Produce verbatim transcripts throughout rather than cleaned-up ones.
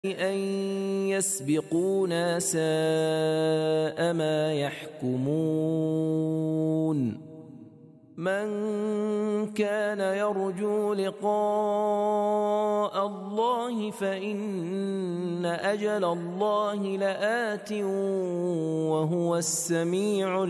أن يسبقونا ساء ما يحكمون من كان يرجو لقاء الله فإن أجل الله لآت وهو السميع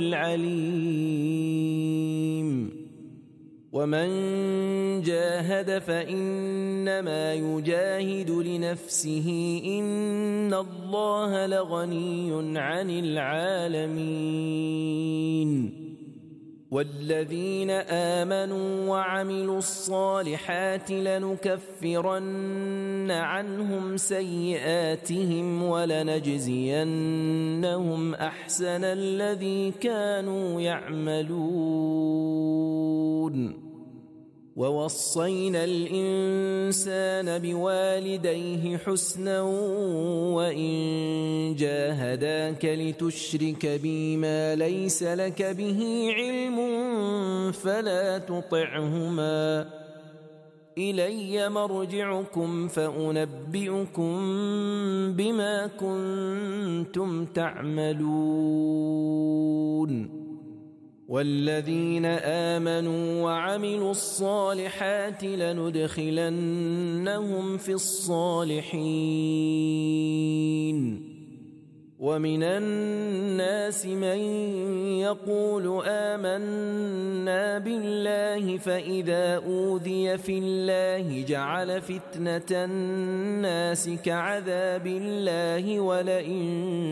العليم ومن جاهد فإنما يجاهد لنفسه إن الله لغني عن العالمين والذين آمنوا وعملوا الصالحات لنكفرن عنهم سيئاتهم ولنجزينهم أحسن الذي كانوا يعملون ووصينا الإنسان بوالديه حسنا وإن جاهداك لتشرك بي ما ليس لك به علم فلا تطعهما إلي مرجعكم فأنبئكم بما كنتم تعملون والذين آمنوا وعملوا الصالحات لندخلنهم في الصالحين ومن الناس من يقول آمنا بالله فإذا أوذي في الله جعل فتنة الناس كعذاب الله ولئن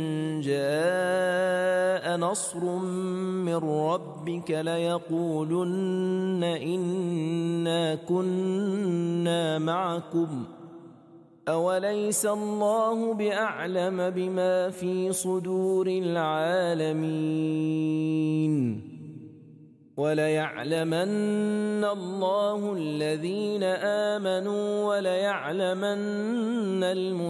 جاء نصر من ربك ليقولن إنا كنا معكم أوليس الله بأعلم بما في صدور العالمين وليعلمن الله الذين آمنوا وليعلمن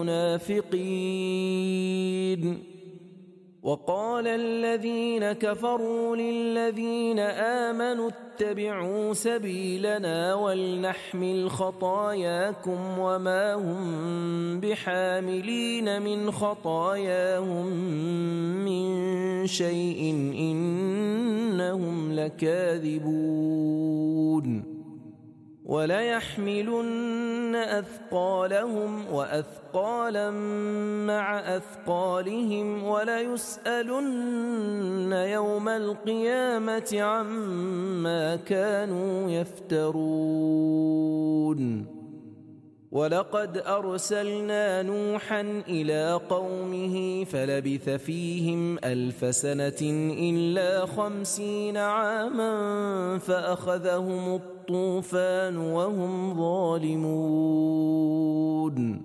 المنافقين وقال الذين كفروا للذين آمنوا اتبعوا سبيلنا ولنحمل خطاياكم وما هم بحاملين من خطاياهم من شيء إنهم لكاذبون وليحملن أثقالهم وأثقالا مع أثقالهم وليسألن يوم القيامة عما كانوا يفترون ولقد أرسلنا نوحا إلى قومه فلبث فيهم ألف سنة إلا خمسين عاما فأخذهم الطوفان وهم ظالمون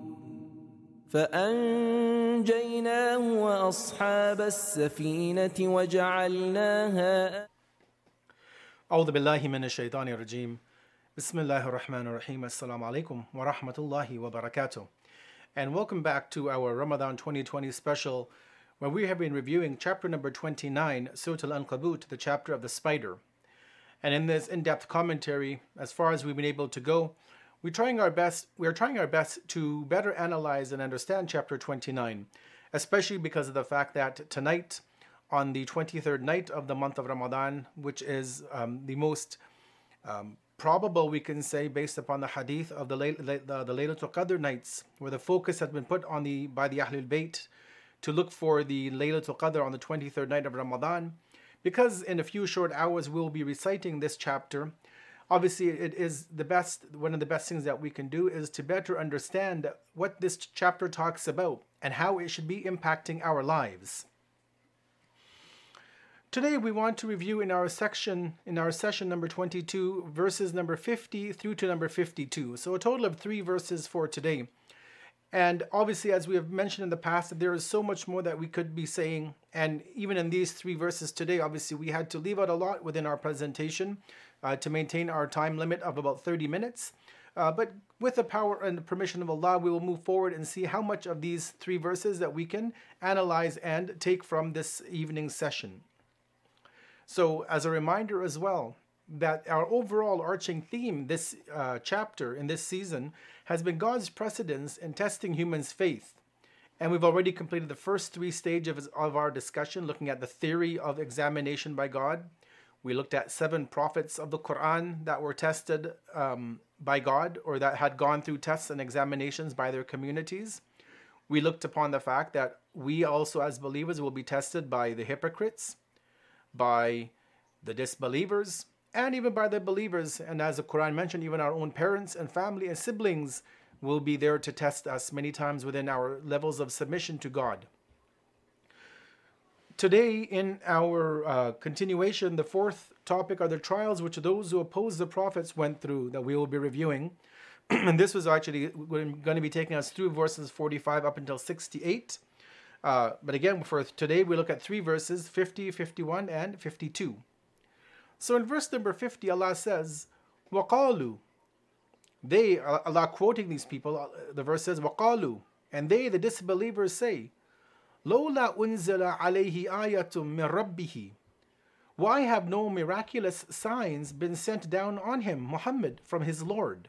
فأنجيناه وأصحاب السفينة وجعلناها أعوذ بالله من الشيطان الرجيم بسم الله الرحمن الرحيم Assalamu alaikum wa rahmatullahi wa barakatuh. And welcome back to our Ramadan twenty twenty special where we have been reviewing chapter number twenty-nine, Surah Al-Ankabut, the chapter of the spider. And in this in-depth commentary, as far as we've been able to go, we're trying our best, we're trying our best to better analyze and understand chapter twenty-nine, especially because of the fact that tonight, on the twenty-third night of the month of Ramadan, which is um, the most um, probable, we can say, based upon the hadith of the, the, the Laylatul Qadr nights, where the focus has been put on the by the Ahlul Bayt to look for the Laylatul Qadr on the twenty-third night of Ramadan. Because in a few short hours we'll be reciting this chapter, obviously it is the best, one of the best things that we can do is to better understand what this chapter talks about and how it should be impacting our lives. Today we want to review in our section, in our session number twenty-two, verses number fifty through to number fifty-two. So a total of three verses for today. And obviously, as we have mentioned in the past, that there is so much more that we could be saying. And even in these three verses today, obviously we had to leave out a lot within our presentation uh, to maintain our time limit of about thirty minutes. Uh, but with the power and the permission of Allah, we will move forward and see how much of these three verses that we can analyze and take from this evening's session. So as a reminder as well, that our overall arching theme this uh, chapter in this season has been God's precedence in testing humans' faith. And we've already completed the first three stages of our discussion, looking at the theory of examination by God. We looked at seven prophets of the Quran that were tested um, by God, or that had gone through tests and examinations by their communities. We looked upon the fact that we also as believers will be tested by the hypocrites, by the disbelievers, and even by the believers. And as the Quran mentioned, even our own parents and family and siblings will be there to test us many times within our levels of submission to God. Today, in our uh, continuation, the fourth topic are the trials which those who oppose the prophets went through, that we will be reviewing. And this was actually going to be taking us through verses forty-five up until sixty-eight. Uh, but again, for today, we look at three verses, fifty, fifty-one, and fifty-two. So in verse number fifty, Allah says, وَقَالُوا, they, Allah quoting these people, the verse says, وَقَالُوا, and they, the disbelievers, say, لَوْلَا أُنزِلَ عَلَيْهِ آيَةٌ مِّن رَبِّهِ, why have no miraculous signs been sent down on him, Muhammad, from his Lord?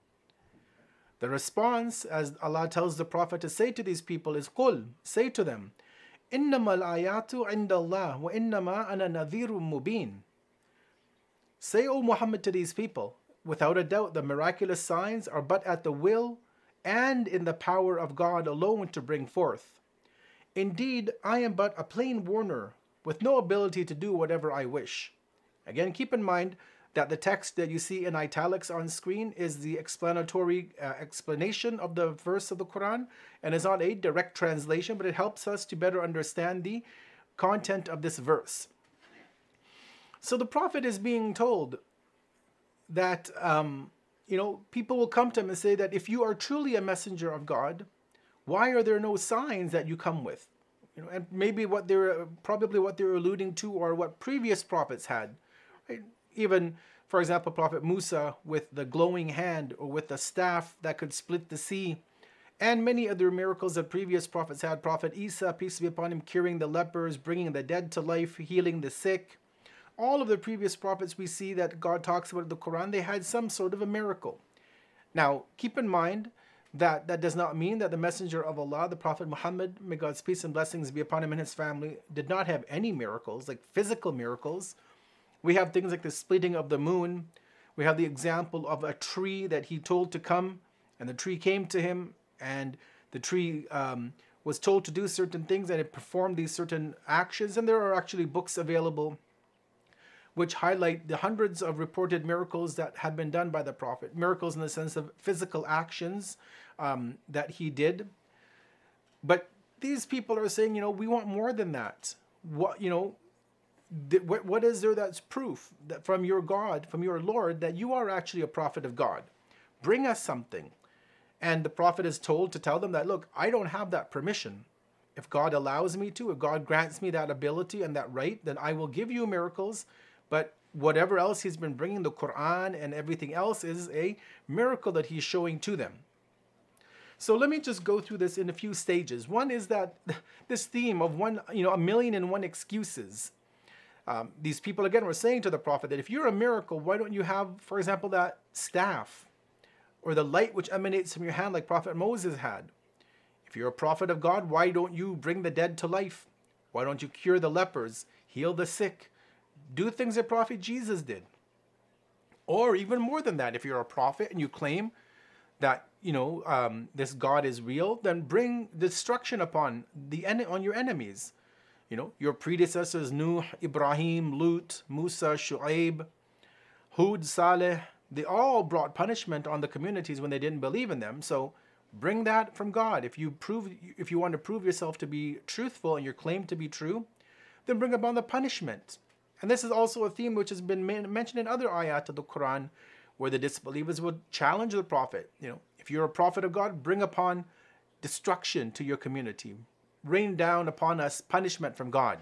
The response, as Allah tells the Prophet to say to these people, is قُل, say to them, إِنَّمَا الْآيَاتُ عِنْدَ اللَّهِ وَإِنَّمَا أَنَا نَذِيرٌ مُبِينٌ. Say, O Muhammad, to these people, without a doubt the miraculous signs are but at the will and in the power of God alone to bring forth. Indeed, I am but a plain warner, with no ability to do whatever I wish. Again, keep in mind that the text that you see in italics on screen is the explanatory uh, explanation of the verse of the Quran, and is not a direct translation, but it helps us to better understand the content of this verse. So the Prophet is being told that, um, you know, people will come to him and say that if you are truly a messenger of God, why are there no signs that you come with? You know, and maybe what they're probably what they're alluding to, or what previous prophets had. Right? Even, for example, Prophet Musa with the glowing hand, or with the staff that could split the sea, and many other miracles that previous prophets had. Prophet Isa, peace be upon him, curing the lepers, bringing the dead to life, healing the sick. All of the previous prophets we see that God talks about in the Quran, they had some sort of a miracle. Now, keep in mind that that does not mean that the messenger of Allah, the Prophet Muhammad, may God's peace and blessings be upon him and his family, did not have any miracles, like physical miracles. We have things like the splitting of the moon. We have the example of a tree that he told to come, and the tree came to him, and the tree um, was told to do certain things, and it performed these certain actions. And there are actually books available which highlight the hundreds of reported miracles that had been done by the Prophet. Miracles in the sense of physical actions um, that he did. But these people are saying, you know, we want more than that. What, you know, th- what, what is there that's proof that from your God, from your Lord, that you are actually a prophet of God? Bring us something. And the Prophet is told to tell them that, look, I don't have that permission. If God allows me to, if God grants me that ability and that right, then I will give you miracles. But whatever else he's been bringing, the Quran and everything else, is a miracle that he's showing to them. So let me just go through this in a few stages. One is that this theme of one, you know, a million and one excuses. Um, these people, again, were saying to the Prophet that if you're a miracle, why don't you have, for example, that staff or the light which emanates from your hand like Prophet Moses had? If you're a prophet of God, why don't you bring the dead to life? Why don't you cure the lepers, heal the sick? Do things that Prophet Jesus did. Or even more than that, if you're a prophet and you claim that, you know, um, this God is real, then bring destruction upon the en- on your enemies. You know, your predecessors, Nuh, Ibrahim, Lut, Musa, Shu'aib, Hud, Saleh, they all brought punishment on the communities when they didn't believe in them. So bring that from God. If you prove, if you want to prove yourself to be truthful and your claim to be true, then bring upon the punishment. And this is also a theme which has been mentioned in other ayat of the Quran, where the disbelievers would challenge the Prophet. You know, if you're a prophet of God, bring upon destruction to your community. Rain down upon us punishment from God.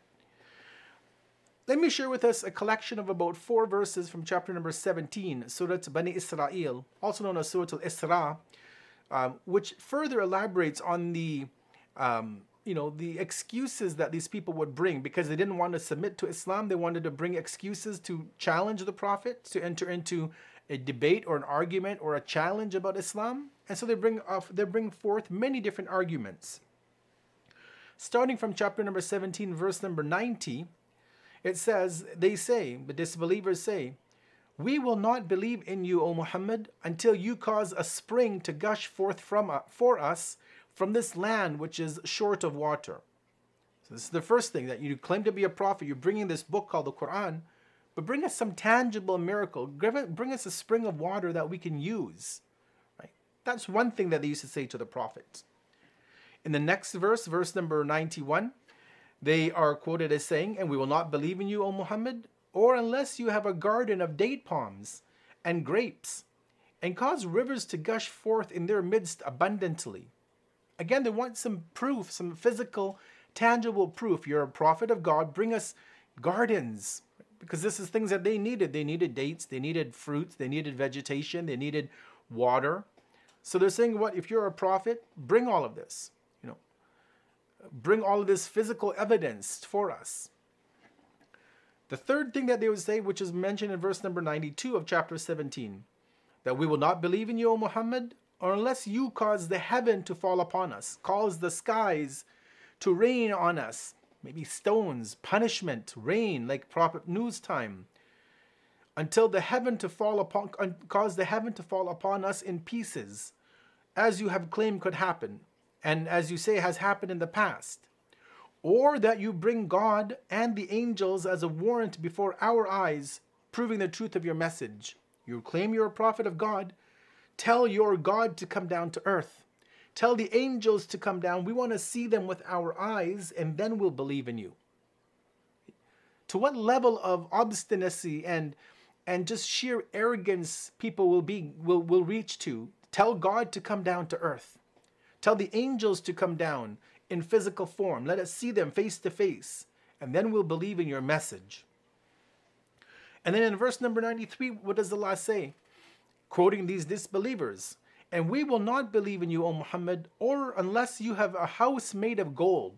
Let me share with us a collection of about four verses from chapter number seventeen, Surah Bani Israel, also known as Surah Al-Isra, um, which further elaborates on the um, you know, the excuses that these people would bring because they didn't want to submit to Islam. They wanted to bring excuses to challenge the Prophet, to enter into a debate or an argument or a challenge about Islam. And so they bring off, they bring forth many different arguments. Starting from chapter number seventeen, verse number ninety, it says, they say, the disbelievers say, "We will not believe in you, O Muhammad, until you cause a spring to gush forth from uh, for us from this land which is short of water." So this is the first thing, that you claim to be a prophet. You're bringing this book called the Quran, but bring us some tangible miracle. Bring us a spring of water that we can use. Right? That's one thing that they used to say to the prophet. In the next verse, verse number ninety-one, they are quoted as saying, "And we will not believe in you, O Muhammad, or unless you have a garden of date palms and grapes, and cause rivers to gush forth in their midst abundantly." Again, they want some proof, some physical, tangible proof. You're a prophet of God. Bring us gardens, because this is things that they needed. They needed dates, they needed fruits, they needed vegetation, they needed water. So they're saying, what, if you're a prophet, bring all of this. You know, bring all of this physical evidence for us. The third thing that they would say, which is mentioned in verse number ninety-two of chapter seventeen, that we will not believe in you, O Muhammad, or unless you cause the heaven to fall upon us, cause the skies to rain on us, maybe stones, punishment, rain, like prophet news time, until the heaven to fall upon, cause the heaven to fall upon us in pieces, as you have claimed could happen, and as you say has happened in the past. Or that you bring God and the angels as a warrant before our eyes, proving the truth of your message. You claim you're a prophet of God. Tell your God to come down to earth. Tell the angels to come down. We want to see them with our eyes, and then we'll believe in you. To what level of obstinacy and and just sheer arrogance people will be will, will reach to. Tell God to come down to earth. Tell the angels to come down in physical form. Let us see them face to face, and then we'll believe in your message. And then in verse number ninety-three, what does Allah say? Quoting these disbelievers, "And we will not believe in you, O Muhammad, or unless you have a house made of gold."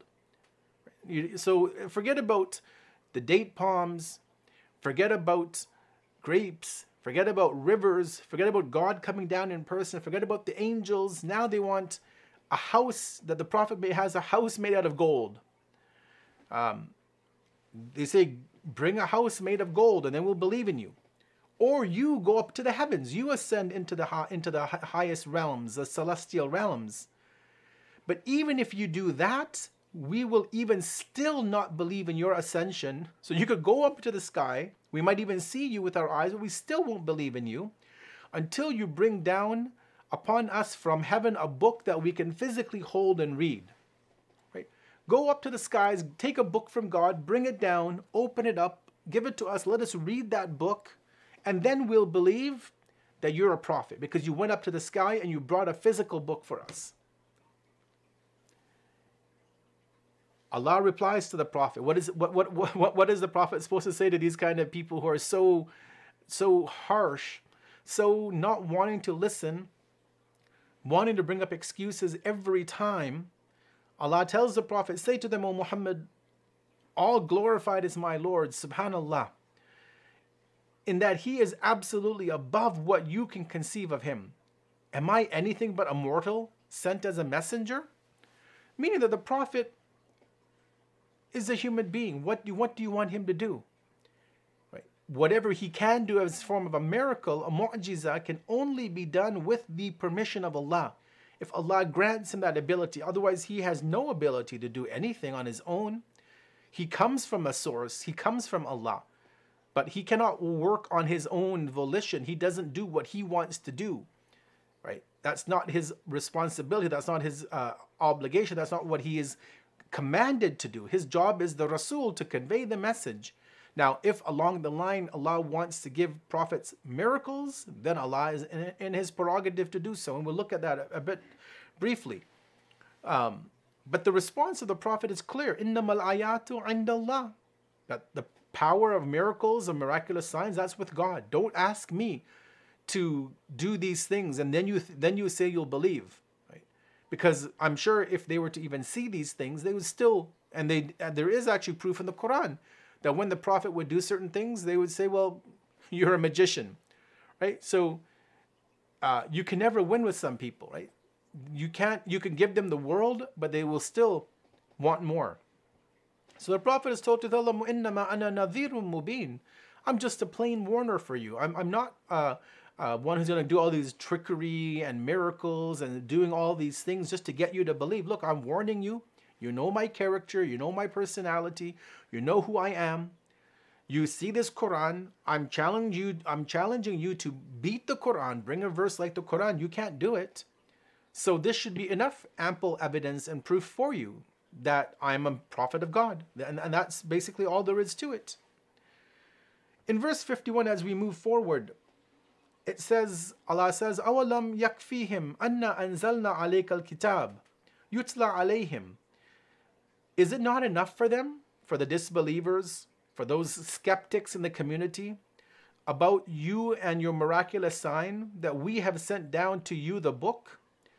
So forget about the date palms, forget about grapes, forget about rivers, forget about God coming down in person, forget about the angels. Now they want a house, that the Prophet has a house made out of gold. Um, they say, bring a house made of gold and then we'll believe in you. Or you go up to the heavens, you ascend into the, into the highest realms, the celestial realms. But even if you do that, we will even still not believe in your ascension. So you could go up to the sky, we might even see you with our eyes, but we still won't believe in you until you bring down upon us from heaven a book that we can physically hold and read. Right? Go up to the skies, take a book from God, bring it down, open it up, give it to us, let us read that book, and then we'll believe that you're a prophet because you went up to the sky and you brought a physical book for us. Allah replies to the Prophet. What is what what what what is the Prophet supposed to say to these kind of people who are so so harsh, so not wanting to listen, wanting to bring up excuses every time? Allah tells the Prophet, say to them, O Muhammad, all glorified is my Lord, subhanallah, in that he is absolutely above what you can conceive of him. Am I anything but a mortal sent as a messenger? Meaning that the Prophet is a human being. What do, what do you want him to do? Right? Whatever he can do as a form of a miracle, a mu'jiza, can only be done with the permission of Allah. If Allah grants him that ability, otherwise he has no ability to do anything on his own. He comes from a source, he comes from Allah, but he cannot work on his own volition. He doesn't do what he wants to do. Right? That's not his responsibility, that's not his uh, obligation, that's not what he is commanded to do. His job is the Rasul, to convey the message. Now, if along the line Allah wants to give prophets miracles, then Allah is in, in his prerogative to do so. And we'll look at that a, a bit briefly. Um, but the response of the Prophet is clear. إِنَّمَا الْآيَاتُ عِنْدَ اللَّهِ. That the power of miracles and miraculous signs, that's with God. Don't ask me to do these things and then you, then you say you'll believe. Because I'm sure if they were to even see these things, they would still, and they and there is actually proof in the Quran that when the Prophet would do certain things, they would say, well, you're a magician, right? So uh, you can never win with some people, right? You can't, you can give them the world, but they will still want more. So the Prophet is told to tell them, إِنَّمَا أَنَا نَذِيرٌ مُبِينٌ. I'm just a plain warner for you. I'm, I'm not uh, uh, one who's going to do all these trickery and miracles and doing all these things just to get you to believe. Look, I'm warning you. You know my character. You know my personality. You know who I am. You see this Quran. I'm challenging you. I'm challenging you to beat the Quran. Bring a verse like the Quran. You can't do it. So this should be enough ample evidence and proof for you that I'm a prophet of God. And, and that's basically all there is to it. In verse fifty-one, as we move forward, it says, Allah says, أَوَلَمْ يَكْفِيهِمْ أَنَّا أَنزَلْنَا عَلَيْكَ الْكِتَابِ يُتْلَى عَلَيْهِمْ. Is it not enough for them, for the disbelievers, for those skeptics in the community, about you and your miraculous sign, that we have sent down to you the book,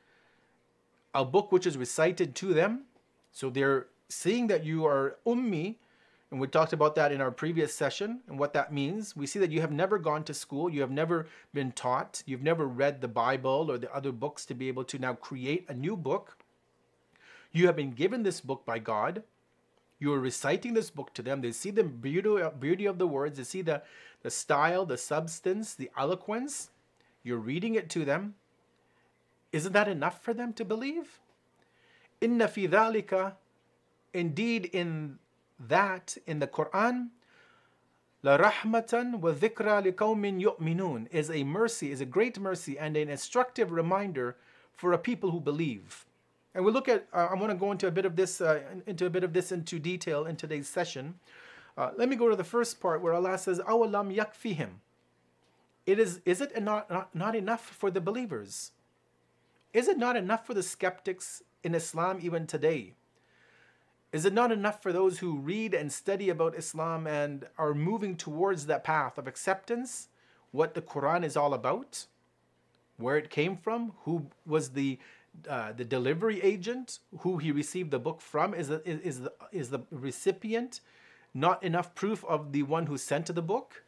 a book which is recited to them? So they're seeing that you are ummi, and we talked about that in our previous session and what that means. We see that you have never gone to school, you have never been taught, you've never read the Bible or the other books to be able to now create a new book. You have been given this book by God. You are reciting this book to them. They see the beauty, beauty of the words. They see the, the style, the substance, the eloquence. You're reading it to them. Isn't that enough for them to believe? Inna fi dhalika, indeed in that, in the Quran, la rahmatan wa dhikra liqawmin yu'minun, is a mercy, is a great mercy and an instructive reminder for a people who believe. And we'll look at, uh, I want to go into a bit of this, uh, into a bit of this into detail in today's session. Uh, let me go to the first part where Allah says, awalam yakfihim. It is, is it not, not, not enough for the believers? Is it not enough for the skeptics in Islam even today? Is it not enough for those who read and study about Islam and are moving towards that path of acceptance, what the Quran is all about, where it came from, who was the uh, the delivery agent, who he received the book from? Is the, is the, is the recipient not enough proof of the one who sent the book?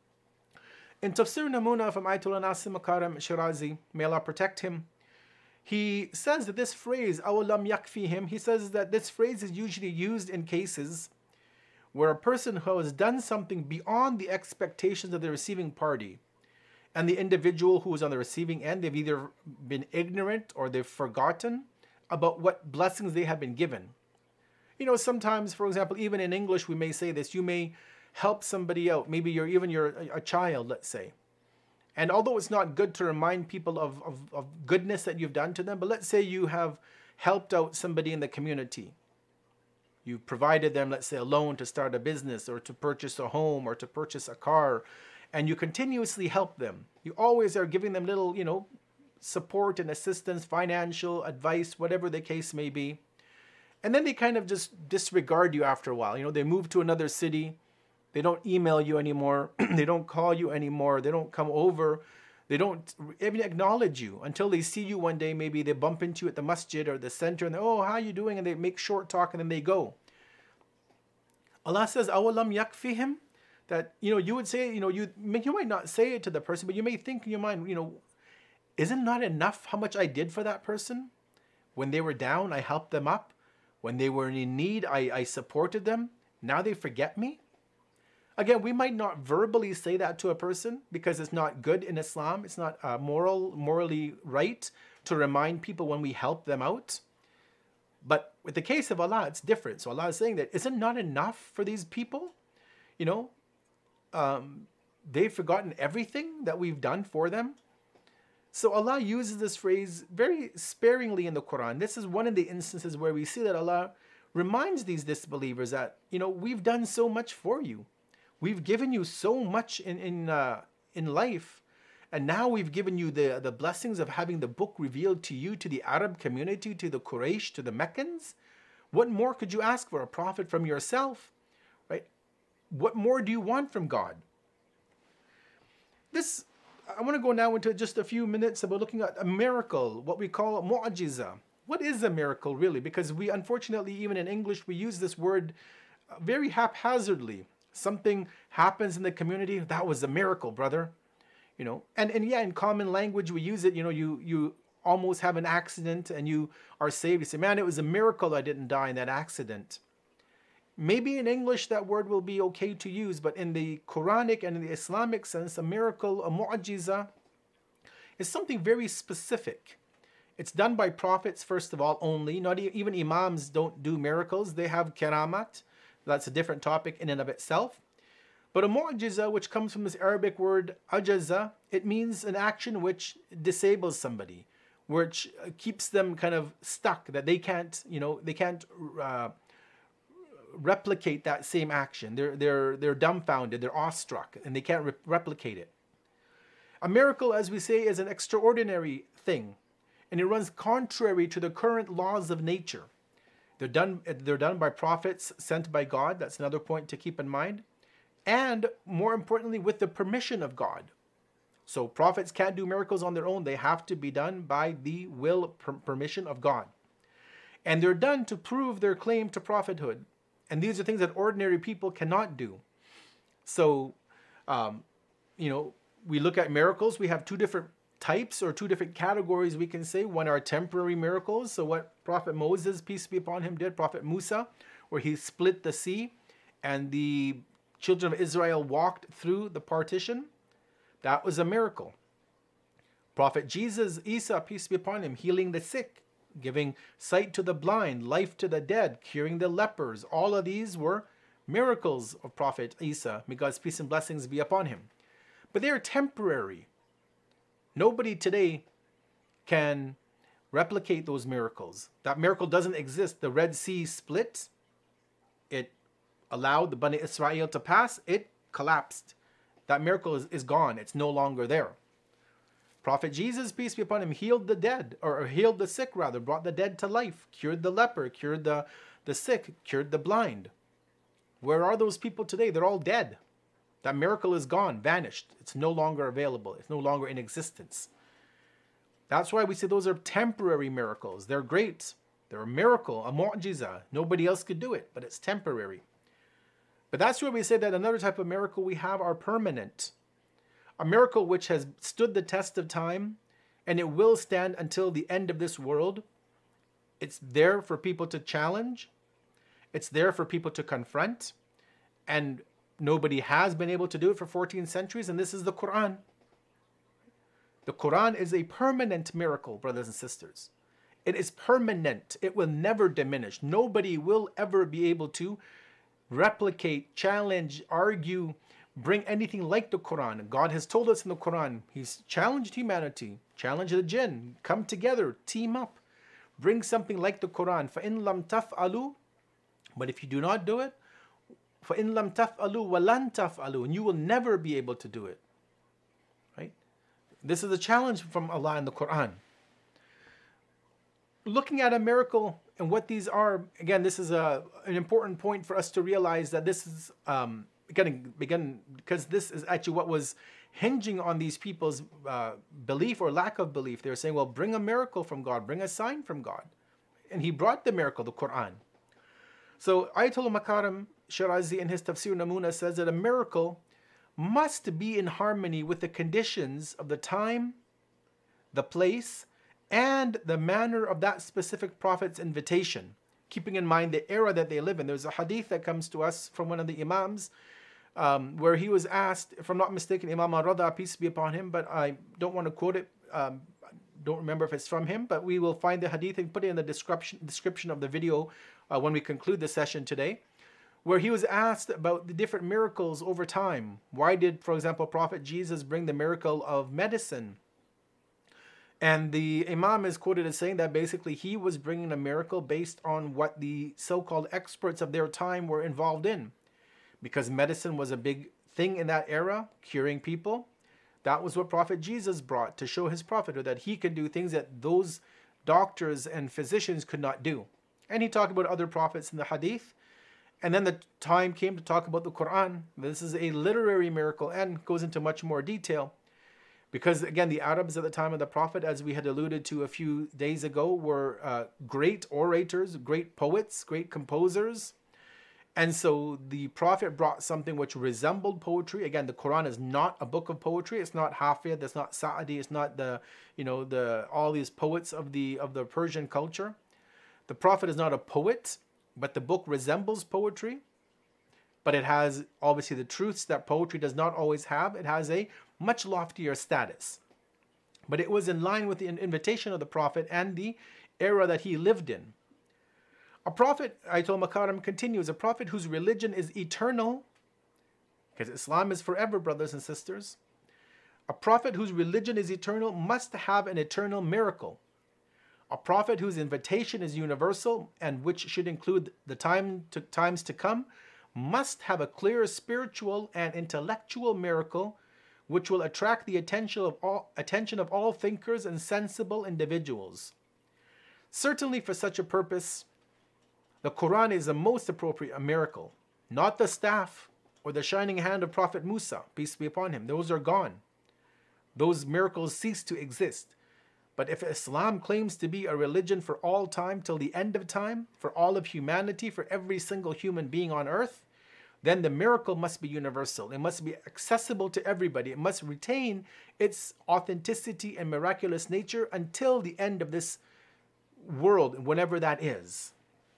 In Tafsir Namuna from Ayatollah Nasim Makaram Shirazi, may Allah protect him, he says that this phrase, awalam yakfihim, he says that this phrase is usually used in cases where a person who has done something beyond the expectations of the receiving party, and the individual who is on the receiving end, they've either been ignorant or they've forgotten about what blessings they have been given. You know, sometimes, for example, even in English, we may say this, you may help somebody out. Maybe you're even you're a child, let's say. And although it's not good to remind people of, of, of goodness that you've done to them, but let's say you have helped out somebody in the community. You provided them, let's say, a loan to start a business or to purchase a home or to purchase a car, and you continuously help them. You always are giving them little, you know, support and assistance, financial advice, whatever the case may be. And then they kind of just disregard you after a while. You know, they move to another city. They don't email you anymore. They don't call you anymore. They don't come over. They don't even acknowledge you until they see you one day. Maybe they bump into you at the masjid or the center and they, oh, how are you doing? And they make short talk and then they go. Allah says, awalam yakfihim, that, you know, you would say, you know, you, you might not say it to the person, but you may think in your mind, you know, isn't not enough how much I did for that person? When they were down, I helped them up. When they were in need, I, I supported them. Now they forget me? Again, we might not verbally say that to a person because it's not good in Islam. It's not uh, moral, morally right to remind people when we help them out. But with the case of Allah, it's different. So Allah is saying that, is it not enough for these people? You know, um, they've forgotten everything that we've done for them. So Allah uses this phrase very sparingly in the Quran. This is one of the instances where we see that Allah reminds these disbelievers that, you know, we've done so much for you. We've given you so much in in uh, in life, and now we've given you the, the blessings of having the book revealed to you, to the Arab community, to the Quraysh, to the Meccans. What more could you ask for a prophet from yourself, right? What more do you want from God? This, I want to go now into just a few minutes about looking at a miracle, what we call mu'jiza. what is a miracle really? Because we, unfortunately, even in English, we use this word very haphazardly. Something happens in the community, that was a miracle, brother. You know, and, and yeah, in common language, we use it, you know, you, you almost have an accident and you are saved. You say, man, it was a miracle I didn't die in that accident. Maybe in English that word will be okay to use, but in the Quranic and in the Islamic sense, a miracle, a mu'jiza, is something very specific. It's done by prophets, first of all, only. Not even imams don't do miracles. They have karamat. That's a different topic in and of itself. But a mu'jiza, which comes from this Arabic word ajaza, it means an action which disables somebody, which keeps them kind of stuck, that they can't, you know, they can't uh, replicate that same action. They're, they're, they're dumbfounded, they're awestruck, and they can't re- replicate it. A miracle, as we say, is an extraordinary thing, and it runs contrary to the current laws of nature. They're done, they're done by prophets sent by God. That's another point to keep in mind. And more importantly, with the permission of God. So prophets can't do miracles on their own. They have to be done by the will, per- permission of God. And they're done to prove their claim to prophethood. And these are things that ordinary people cannot do. So, um, you know, we look at miracles. We have two different types or two different categories, we can say. One are temporary miracles. So what Prophet Moses, peace be upon him, did, Prophet Musa, where he split the sea and the children of Israel walked through the partition. That was a miracle. Prophet Jesus, Isa, peace be upon him, healing the sick, giving sight to the blind, life to the dead, curing the lepers. All of these were miracles of Prophet Isa. May God's peace and blessings be upon him. But they are temporary. Nobody today can replicate those miracles. That miracle doesn't exist. The Red Sea split. It allowed the Bani Israel to pass. It collapsed. That miracle is, is gone. It's no longer there. Prophet Jesus, peace be upon him, healed the dead, or healed the sick rather, brought the dead to life, cured the leper, cured the, the sick, cured the blind. Where are those people today? They're all dead. That miracle is gone, vanished. It's no longer available. It's no longer in existence. That's why we say those are temporary miracles. They're great. They're a miracle, a mu'jiza. Nobody else could do it, but it's temporary. But that's where we say that another type of miracle we have are permanent. A miracle which has stood the test of time, and it will stand until the end of this world. It's there for people to challenge. It's there for people to confront. And nobody has been able to do it for fourteen centuries, and this is the Quran. The Quran is a permanent miracle, brothers and sisters. It is permanent. It will never diminish. Nobody will ever be able to replicate, challenge, argue, bring anything like the Quran. God has told us in the Quran, He's challenged humanity, challenged the jinn, come together, team up, bring something like the Quran. فَإِن لَمْ تَفْعَلُوا, but if you do not do it, فَإِن لَمْ تَفْعَلُوا وَلَنْ تَفْعَلُوا, and you will never be able to do it. Right? This is a challenge from Allah in the Quran. Looking at a miracle and what these are, again, this is a, an important point for us to realize that this is, um, again, begin, because this is actually what was hinging on these people's uh, belief or lack of belief. They were saying, well, bring a miracle from God, bring a sign from God. And He brought the miracle, the Quran. So Ayatollah Makarim Shirazi in his Tafsir Namuna says that a miracle must be in harmony with the conditions of the time, the place, and the manner of that specific prophet's invitation, keeping in mind the era that they live in. There's a hadith that comes to us from one of the Imams um, where he was asked, if I'm not mistaken, Imam al-Rada, peace be upon him, but I don't want to quote it, um, don't remember if it's from him, but we will find the hadith and put it in the description, description of the video uh, when we conclude the session today, where he was asked about the different miracles over time. Why did, for example, Prophet Jesus bring the miracle of medicine? And the Imam is quoted as saying that basically he was bringing a miracle based on what the so-called experts of their time were involved in. Because medicine was a big thing in that era, curing people. That was what Prophet Jesus brought to show his prophethood, that he could do things that those doctors and physicians could not do. And he talked about other prophets in the hadith. And then the time came to talk about the Quran. This is a literary miracle and goes into much more detail. Because again, the Arabs at the time of the Prophet, as we had alluded to a few days ago, were uh, great orators, great poets, great composers. And so the Prophet brought something which resembled poetry. Again, the Quran is not a book of poetry. It's not Hafid, it's not Sa'di, it's not the, you know, the all these poets of the of the Persian culture. The Prophet is not a poet, but the book resembles poetry. But it has obviously the truths that poetry does not always have. It has a much loftier status. But it was in line with the invitation of the Prophet and the era that he lived in. A prophet, Ayatul Makarim continues, a prophet whose religion is eternal, because Islam is forever, brothers and sisters. A prophet whose religion is eternal must have an eternal miracle. A prophet whose invitation is universal and which should include the time to, times to come must have a clear spiritual and intellectual miracle which will attract the attention of all, attention of all thinkers and sensible individuals. Certainly for such a purpose, the Quran is the most appropriate miracle, not the staff or the shining hand of Prophet Musa, peace be upon him. Those are gone. Those miracles cease to exist. But if Islam claims to be a religion for all time till the end of time, for all of humanity, for every single human being on earth, then the miracle must be universal. It must be accessible to everybody. It must retain its authenticity and miraculous nature until the end of this world, whenever that is.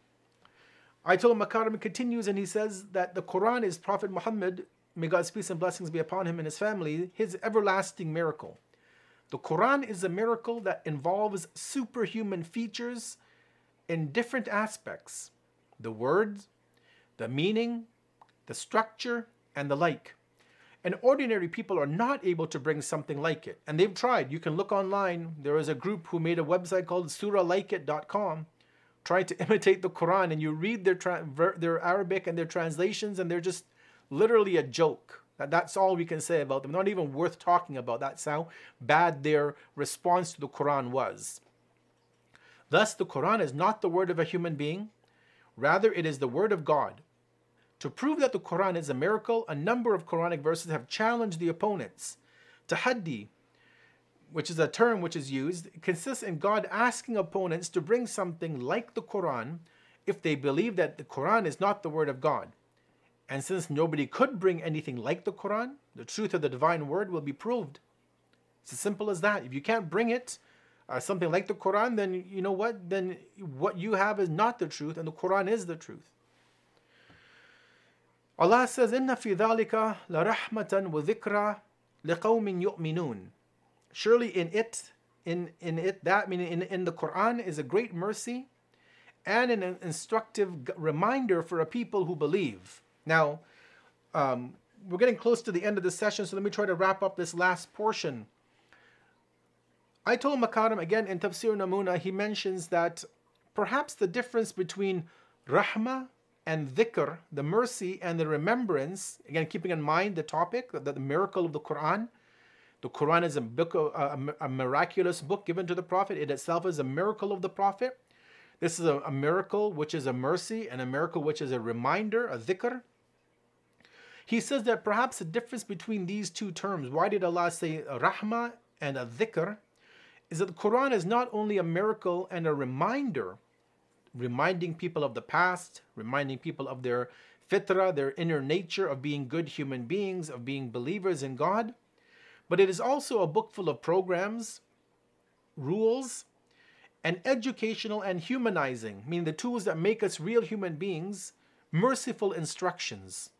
Ayatul Makarim continues and he says that the Quran is Prophet Muhammad, may God's peace and blessings be upon him and his family, his everlasting miracle. The Quran is a miracle that involves superhuman features in different aspects. The words, the meaning, the structure, and the like. And ordinary people are not able to bring something like it. And they've tried. You can look online. There is a group who made a website called surah like it dot com, trying to imitate the Quran, and you read their tra- their Arabic and their translations, and they're just literally a joke. That's all we can say about them. Not even worth talking about. That's how bad their response to the Quran was. Thus, the Quran is not the word of a human being. Rather, it is the word of God. To prove that the Quran is a miracle, a number of Quranic verses have challenged the opponents. Tahaddi, which is a term which is used, consists in God asking opponents to bring something like the Quran if they believe that the Quran is not the word of God. And since nobody could bring anything like the Quran, the truth of the divine word will be proved. It's as simple as that. If you can't bring it, uh, something like the Quran, then you know what? Then what you have is not the truth, and the Quran is the truth. Allah says, "Inna fi dhalika la rahmatan wa dhikra liqawmin yu'minun." Surely in it, in in it, that meaning in in the Quran is a great mercy and an instructive reminder for a people who believe. Now, um, we're getting close to the end of the session, so let me try to wrap up this last portion. Ayatul Makarim, again in Tafsir Namuna, he mentions that perhaps the difference between rahmah and dhikr, the mercy and the remembrance, again keeping in mind the topic, the, the miracle of the Quran. The Quran is a, book, a, a miraculous book given to the Prophet. It itself is a miracle of the Prophet. This is a, a miracle which is a mercy and a miracle which is a reminder, a dhikr. He says that perhaps the difference between these two terms, why did Allah say rahmah and a dhikr, is that the Quran is not only a miracle and a reminder, reminding people of the past, reminding people of their fitrah, their inner nature of being good human beings, of being believers in God, but it is also a book full of programs, rules, and educational and humanizing, meaning the tools that make us real human beings, merciful instructions.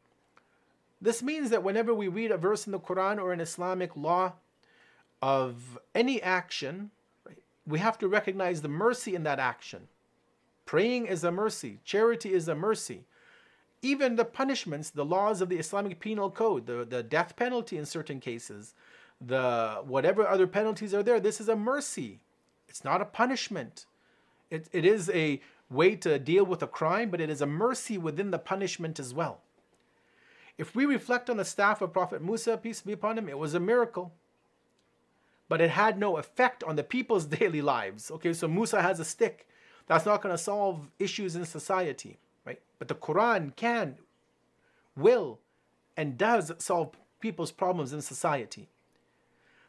This means that whenever we read a verse in the Quran or an Islamic law of any action, right, we have to recognize the mercy in that action. Praying is a mercy. Charity is a mercy. Even the punishments, the laws of the Islamic Penal Code, the, the death penalty in certain cases, the whatever other penalties are there, this is a mercy. It's not a punishment. It, it is a way to deal with a crime, but it is a mercy within the punishment as well. If we reflect on the staff of Prophet Musa, peace be upon him, it was a miracle. But it had no effect on the people's daily lives. Okay, so Musa has a stick. That's not going to solve issues in society, right? But the Quran can, will, and does solve people's problems in society.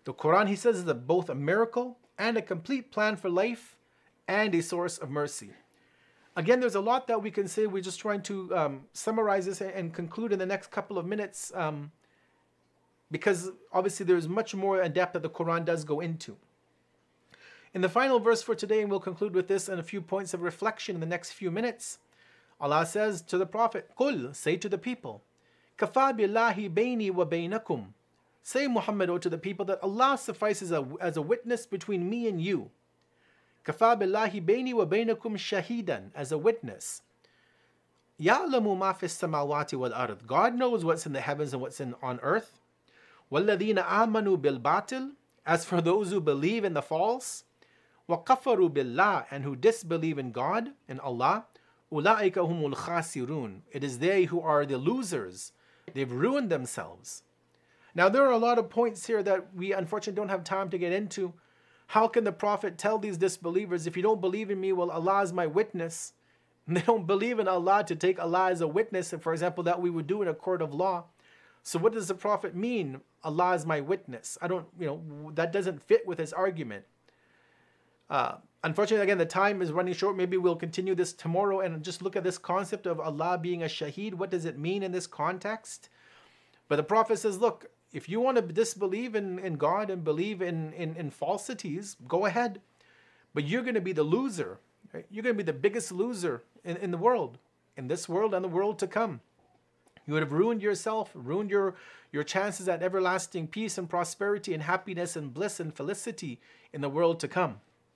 The Quran, he says, is a, both a miracle and a complete plan for life and a source of mercy. Again, there's a lot that we can say. We're just trying to um, summarize this and conclude in the next couple of minutes um, because obviously there's much more in depth that the Quran does go into. In the final verse for today, and we'll conclude with this and a few points of reflection in the next few minutes, Allah says to the Prophet, "Qul," say to the people, "Kafa billahi bayni wa baynakum." Say, Muhammad, O to the people, that Allah suffices as a witness between me and you. Kafa billahi bayni wa baynakum shahidan, as a witness. Ya'lamu ma fis samawati wal ard. God knows what's in the heavens and what's in on earth. Walladhina amanu bil batil. As for those who believe in the false, wa kafaru billah, and who disbelieve in God, in Allah, ulaika humul khasirun. It is they who are the losers. They've ruined themselves. Now, there are a lot of points here that we unfortunately don't have time to get into. How can the Prophet tell these disbelievers, if you don't believe in me, well, Allah is my witness. And they don't believe in Allah to take Allah as a witness, and for example, that we would do in a court of law. So what does the Prophet mean, Allah is my witness? I don't, you know, that doesn't fit with his argument. Uh, unfortunately, again, the time is running short. Maybe we'll continue this tomorrow and just look at this concept of Allah being a shaheed. What does it mean in this context? But the Prophet says, look, if you want to disbelieve in, in God and believe in, in, in falsities, go ahead. But you're going to be the loser. Right? You're going to be the biggest loser in, in the world, in this world and the world to come. You would have ruined yourself, ruined your, your chances at everlasting peace and prosperity and happiness and bliss and felicity in the world to come.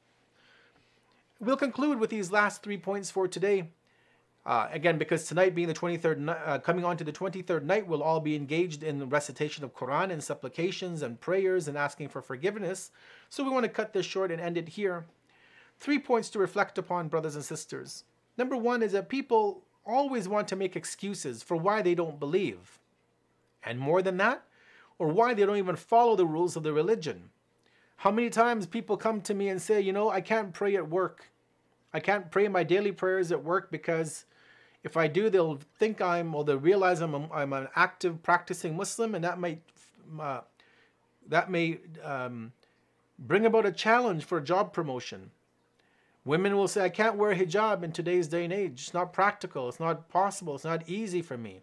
We'll conclude with these last three points for today. Uh, again, because tonight being the twenty-third, uh, coming on to the twenty-third night, we'll all be engaged in the recitation of Quran and supplications and prayers and asking for forgiveness. So we want to cut this short and end it here. Three points to reflect upon, brothers and sisters. Number one is that people always want to make excuses for why they don't believe. And more than that, or why they don't even follow the rules of the religion. How many times people come to me and say, you know, I can't pray at work. I can't pray my daily prayers at work because if I do, they'll think I'm, or they'll realize I'm, a, I'm an active practicing Muslim, and that might, uh, that may um, bring about a challenge for a job promotion. Women will say, I can't wear hijab in today's day and age. It's not practical. It's not possible. It's not easy for me.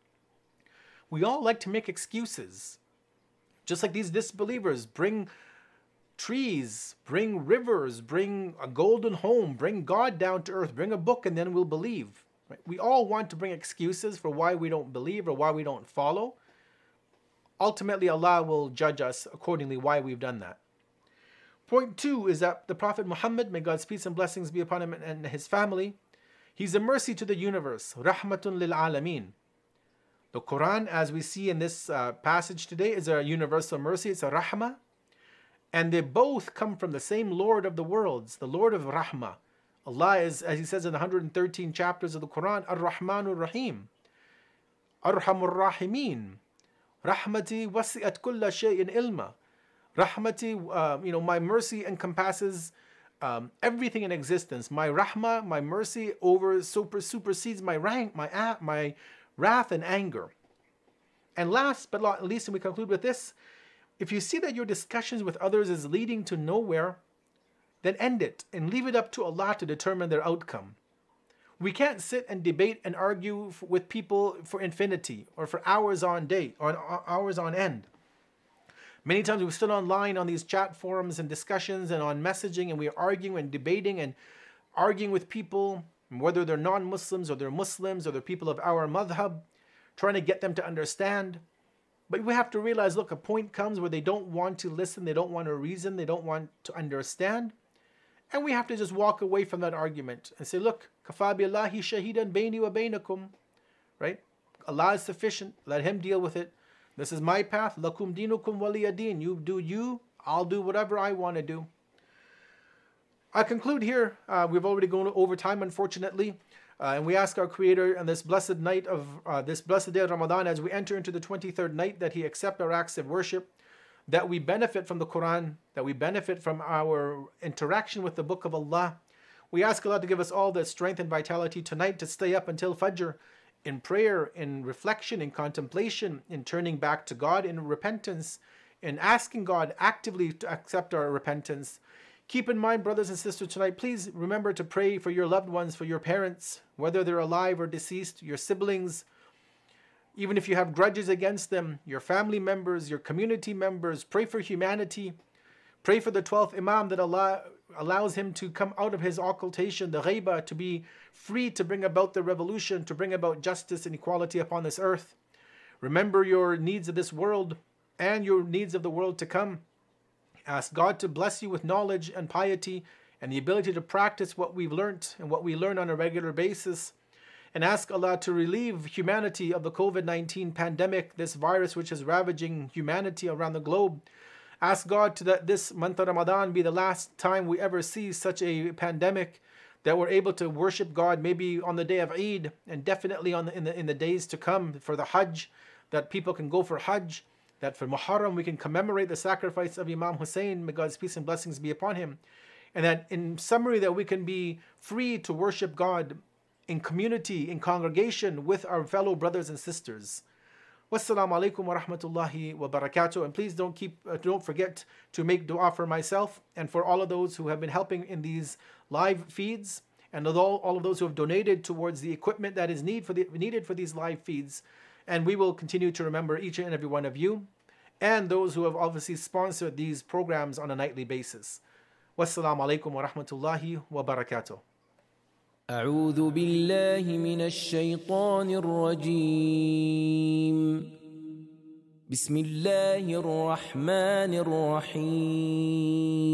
We all like to make excuses. Just like these disbelievers, bring trees, bring rivers, bring a golden home, bring God down to earth, bring a book, and then we'll believe. Right? We all want to bring excuses for why we don't believe or why we don't follow. Ultimately, Allah will judge us accordingly why we've done that. Point two is that the Prophet Muhammad, may God's peace and blessings be upon him and his family, he's a mercy to the universe. Rahmatun lil alameen. The Quran, as we see in this uh, passage today, is a universal mercy. It's a rahmah. And they both come from the same Lord of the worlds, the Lord of Rahmah. Allah is, as he says in one hundred thirteen chapters of the Quran, Ar-Rahmanur Rahim, Arhamur Rahimin, Rahmati wasi'at kulla shay'in ilma. Rahmati, uh, you know, my mercy encompasses um, everything in existence. My rahmah, my mercy, over super supersedes my rank, my uh, my wrath and anger. And last but not least, and we conclude with this: if you see that your discussions with others is leading to nowhere, then end it and leave it up to Allah to determine their outcome. We can't sit and debate and argue with people for infinity or for hours on day or hours on end. Many times we sit online on these chat forums and discussions and on messaging, and we're arguing and debating and arguing with people, whether they're non-Muslims or they're Muslims or they're people of our madhab, trying to get them to understand. But we have to realize, look, a point comes where they don't want to listen, they don't want to reason, they don't want to understand. And we have to just walk away from that argument and say, look, kafa billahi shahidan bayni wa baynakum, right? Allah is sufficient, let him deal with it. This is my path. Lakum dinukum waliya din. You do you. I'll do whatever I want to do. I conclude here. Uh, we've already gone over time, unfortunately. Uh, and we ask our Creator on this blessed night of uh, this blessed day of Ramadan, as we enter into the twenty-third night, that He accept our acts of worship, that we benefit from the Quran, that we benefit from our interaction with the Book of Allah. We ask Allah to give us all the strength and vitality tonight to stay up until Fajr, in prayer, in reflection, in contemplation, in turning back to God, in repentance, and asking God actively to accept our repentance. Keep in mind, brothers and sisters, tonight, please remember to pray for your loved ones, for your parents, whether they're alive or deceased, your siblings, even if you have grudges against them, your family members, your community members. Pray for humanity. Pray for the twelfth Imam that Allah allows him to come out of his occultation, the ghaiba, to be free to bring about the revolution, to bring about justice and equality upon this earth. Remember your needs of this world and your needs of the world to come. Ask God to bless you with knowledge and piety and the ability to practice what we've learnt and what we learn on a regular basis. And ask Allah to relieve humanity of the COVID nineteen pandemic, this virus which is ravaging humanity around the globe. Ask God to that this month of Ramadan be the last time we ever see such a pandemic, that we're able to worship God maybe on the day of Eid, and definitely on the, in the in the days to come for the Hajj, that people can go for Hajj, that for Muharram we can commemorate the sacrifice of Imam Hussein, may God's peace and blessings be upon him. And that in summary, that we can be free to worship God in community, in congregation with our fellow brothers and sisters. Wassalamu alaikum wa rahmatullahi wa barakatuh. And please don't keep, uh, don't forget to make dua for myself and for all of those who have been helping in these live feeds, and all, all of those who have donated towards the equipment that is need for the, needed for these live feeds. And we will continue to remember each and every one of you, and those who have obviously sponsored these programs on a nightly basis. Wassalamu alaikum wa rahmatullahi wa barakatuh. أعوذ بالله من الشيطان الرجيم بسم الله الرحمن الرحيم